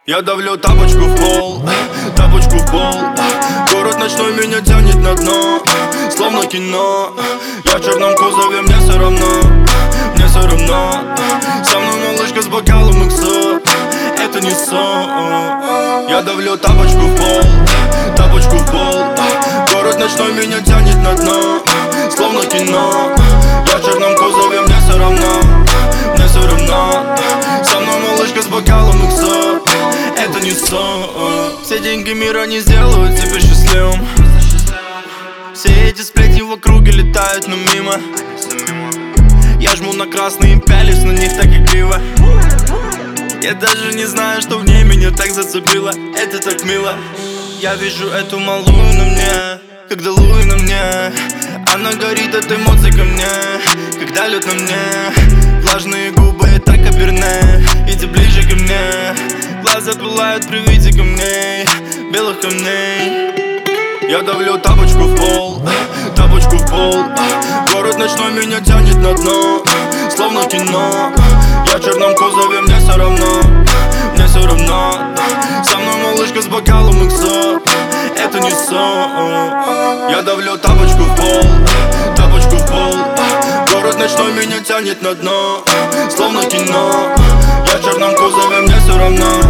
Я давлю тапочку в пол, тапочку в пол. Город ночной меня тянет на дно, словно кино. Я в черном кузове, мне все равно, мне все равно. Со мной малышка с бокалом иксо, это не сон. Я давлю тапочку в пол, тапочку в пол. Город ночной меня тянет на дно, словно кино. Я в черном кузове, мне все равно, мне все равно. Со мной малышка с бокалом иксо, это не сон. Все деньги мира не сделают тебя счастливым. Все эти сплетни в округе летают, но мимо. Я жму на красные, пялюсь на них так игриво. Я даже не знаю, что в ней меня так зацепило. Это так мило. Я вижу эту малую на мне, когда луи на мне. Она горит от эмоций ко мне, когда лед на мне. Влажные губы, так каберне, иди ближе ко мне. Глаза пылают при виде камней, белых камней. Я давлю тапочку в пол, тапочку в пол. Город ночной меня тянет на дно, словно кино. Я в черном кузове, мне все равно, мне все равно. Со мной малышка с бокалом иксо, это не сон. Я давлю тапочку в пол, тапочку в пол. Город ночной меня тянет на дно, словно кино. Я в черном кузове, мне все равно,